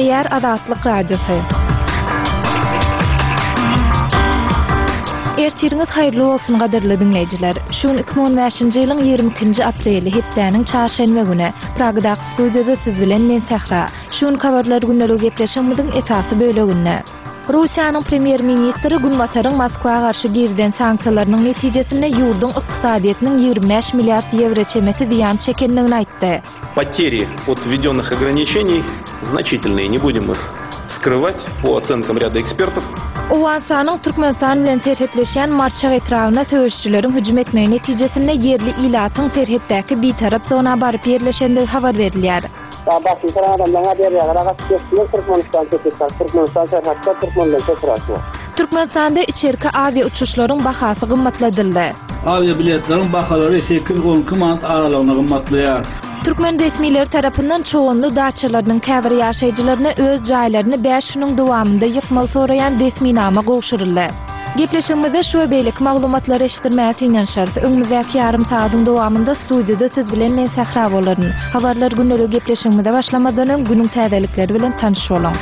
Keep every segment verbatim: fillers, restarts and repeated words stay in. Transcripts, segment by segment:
Ýer Azatlyk Radiosu. Ertiriniz hayırlı olsun gaderli dinleyijiler. Şun iki bin on beşinji ýylyň ýygrimi ikinji apreli hepdeniň çarşenbe güni Pragdaky studiýada siz bilen men Sehra. Şun kabarlar günleri gepleşýärmiň esasy böleginde. Russiýanyň premier ministri Gunwataryň Moskwaga garşy girden sanksiýalarynyň netijesinde ýurdun ykdysadyýatynyň ýygrimi beş milliard euro çemeti diýan çekenligini aýtdy. Потери от введенных ограничений значительные, не будем их скрывать по оценкам ряда экспертов. Owansanyň Türkmenistan bilen serhetleşen marşa etrawyna söýüşçüleriň hüjüm etmegi netijesinde yerli ilatyň serhetdäki bitarap zona baryp ýerleşendigi habar berilýär. Başysyň adamlaryň berýär, Türkmenistan Türkmenistan Türkmenistan serhetde Türkmenler çekiratdy. Türkmenistanda içerki avia uçuşlaryň bahasy gymmatladyldy. Avia biletleriň bahalary sekiz on iki manat aralygyna gymmatlaýar. Türkmen resmileri tarapyndan çoğunlu daçalarının käbir ýaşaýjylaryna öz jaýlaryny beş güniň dowamında ýykmaly soraýan resminama gowşuruldy. Gepleşigimizde şu beýlik maglumatlary eşitdirmäsi ýanşardy. Öňümüzdäki ýarym saýatyň dowamında studiýada siz bilen men Sehra bolaryn. Habarlar günleri gepleşigimizde başlamadan öň günüň täzelikleri bilen tanyş bolan.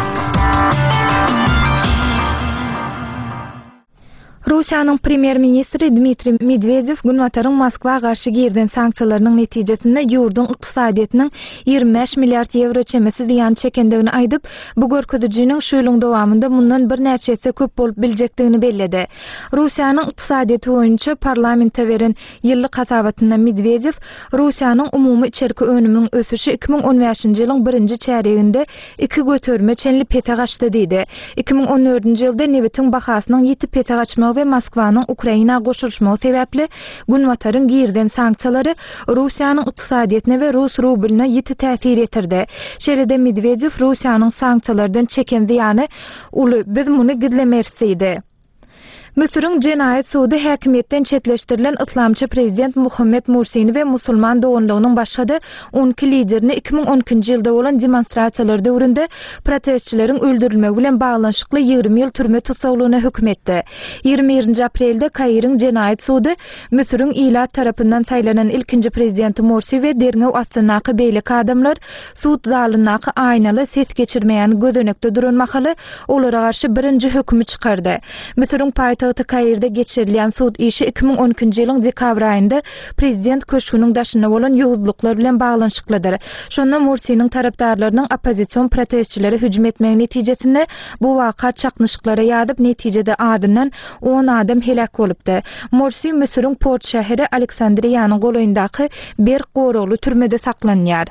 Russiýanyň premier ministri Dmitri Medvedev Gunwataryň Moskwaga garşy girden sanksiýalarynyň netijesinde ýurdun ykdysadyýatynyň ýygrimi beş milliard euro çemesi diýen çekendigini aýdyp, bu görkezijiniň şu ýylyň dowamında mundan bir näçe etse köp bolup biljekdigini bellädi. Russiýanyň ykdysadyýaty boýunça parlamentde beren ýyllyk hasabatynda Medvedev Russiýanyň umumy içerki önüminiň ösüşi iki bin on beşinji ýylyň birinji çäreginde iki götürme çenli pete gaçdy diýdi. iki bin on dördünji ýylda nebetiň bahasynyň ýetip pete gaçmagy we Moskwanyň Ukraina goşulmagy sebäpli Gunwataryň girden sanksiýalary Russiýanyň ykdysadyýatyna we Rus rublyna ýeti täsir etirdi. Şeride Medvedev Russiýanyň sanksiýalardan çeken ziýany uly biz muny gizlemersidi. Mısır'ın Jenaýat sudy häkimetden çetleşdirilen Islamçy prezident Muhammed Mursiýni we musulman doganlygynyň başga on iki liderini iki bin on ikinji ýylda bolan demonstrasiýalar döwründe protestçilerin öldürilmegi bilen baglanşykly ýygrimi ýyl türme tutsaglygyna hökm etdi. ýygrimi birinji aprelde Kairyň Jenaýat sudy Mısır'ın ilat tarapyndan saýlanan ilkinji prezidenti Mursi we Derňew astynaky beýlik adamlar sud zalynaky aýnaly ses geçirmeýän gözenekde duranmahaly olara garşy birinji hökmi çykardy. Mısır'ın paýtagty Kairde geçirilen sud işi iki bin on ikinji ýylyň dekabr aýynda prezident köşküniň daşyna bolan ýogurluklar bilen baglanşyklydyr. Şonda Mursiýnyň tarapdarlarynyň opozisiýon protestçileri hüjüm etmegi netijesinde bu waka çaknyşyklara ýadyp netijede adından on adam helak bolupdy. Mursiý Mısır'ın Port şäheri Aleksandriýanyň golaýyndaky bir gorogly türmede saklanýar.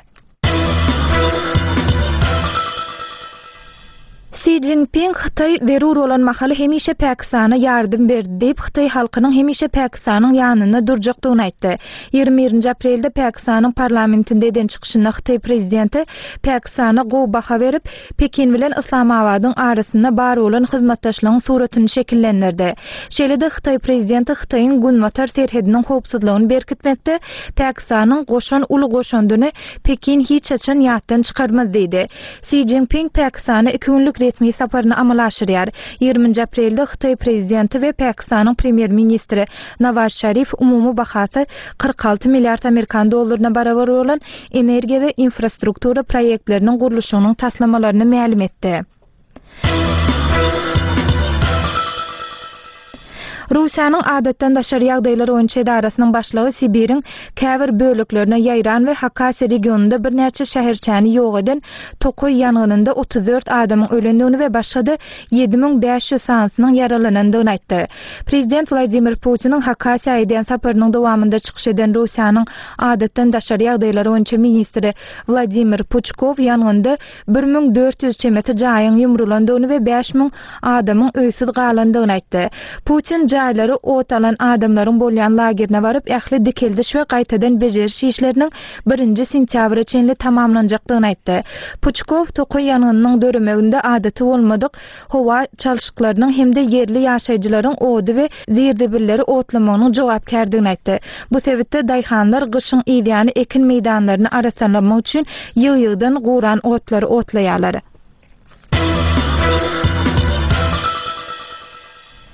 Xi Jinping Xitay derur olan mahaly hemişe Pakistana ýardym berdi diýip Xitay halkynyň hemişe Pakistanyň ýanyna durjakdygyny aýtdy. ýygrimi birinji aprelde Pakistanyň parlamentinde eden çykyşynda Xitay prezidenti Pakistana gowy baha berip Pekin bilen Islamabadyň arasynda bar bolan hyzmatdaşlygyň suratyny şekillendirdi. Şeýle-de Xitay prezidenti Xitaýyň Gunwatar serhediniň howpsuzlygyny berkitmekde Pakistanyň goşan uly goşandyny Pekin hiç açan ýatdan çykarmaz diýdi. Xi Jinping Pakistana iki günlük resmi saparyny amala aşyrýar. ýygrimiňji aprelde Xitay prezidenti we Pakistanyň premier ministri Nawaz Sharif umumy bahasy kırk altı milliard Amerikan dollaryna barabar bolan energiýa we infrastruktura proýektleriniň gurulşynyň taslamalaryny ma'lum etdi. Russiýanyň adatdan daşary ýagdaýlar boýunça idarasynyň başlygy Sibiriň käbir böleklerine ýaýran we Hakasy regionunda bir näçe şäherçäni ýok eden Tokoy ýangynynda otuz dört adamyň ölendigini we başga ýedi bin beş ýüz sansynyň yaralanandygyny aýtdy. Prezident Vladimir Putiniň Hakasy aýdan saparynyň dowamında çykyş eden Russiýanyň adatdan daşary ýagdaýlar boýunça ministri Vladimir Puchkov ýangynda bir bin dört ýüz çemeti jaýyň ýumrulandygyny we beş bin adamyň öýsiz galandygyny aýtdy. Putin jaýlary ot alan adamlaryň bolýan lagerine baryp ähli dikeldiş we gaýtadan bejeriş işleriniň birinji sentýabra çenli tamamlanjakdygyny aýtdy. Puchkov Tokoy ýanynyň döremeginde adaty bolmadyk howa çalşyklarynyň hemde yerli ýaşaýjylaryň ody we zirdebilleri otlamagynyň jogapkärdigini aýtdy. Bu sebäpde daýhanlar gyşyň ýyly ekin meýdanlaryny arasanlamak üçin ýyl-ýyldan guran otlary otlaýarlar.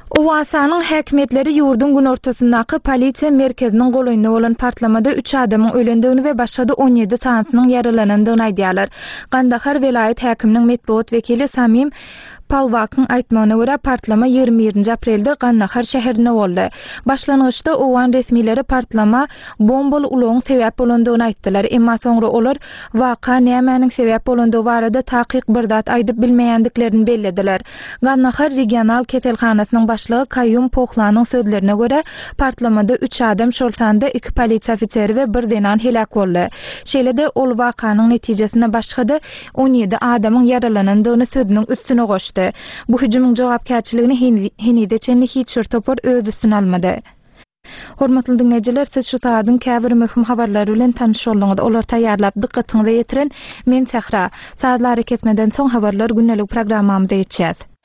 Owasanyň häkimetleri ýurdun gün ortasyndaky polisiýa merkeziniň golaýynda bolan partlamada üç adamyň ölendigini we başga on ýedi tansynyň yaralanandygyny aýdýarlar. Gandahar vilayet häkiminiň medeniýet wekili Samim Palwakyň aýtmagyna görä partlama ýygrimi birinji aprelde Gandahar şäherinde boldy. Başlangyçda owan resmileri partlama bombaly ulagyň sebäp bolandygyny aýtdylar. Emma soňra olar waka nämäniň sebäp bolandygy barada takyk bir zat aýdyp bilmeýändiklerini bellediler. Gandahar regional keselhanasynyň başlygy Kayyum Pohlanyň sözlerine görä partlamada üç adam şolsanda iki polisiýa ofiseri we bir denan helak boldy. Şeýle-de ol wakanyň netijesinde başga on ýedi adamyň yaralanandygyny sözüniň üstüne goşdy. Bu hüjümüň jogapkärçiligini henide çenli hiç bir topar öz üstüne almady. Hormatly dinleýijiler, siz şu saatyň käbir möhüm habarlary bilen tanyş boldyňyz. Olar taýýarlap dikkatiňizi ýetiren men Sahra. Saatlary kesmeden soň habarlar günnelik programmamyzda ýetýär.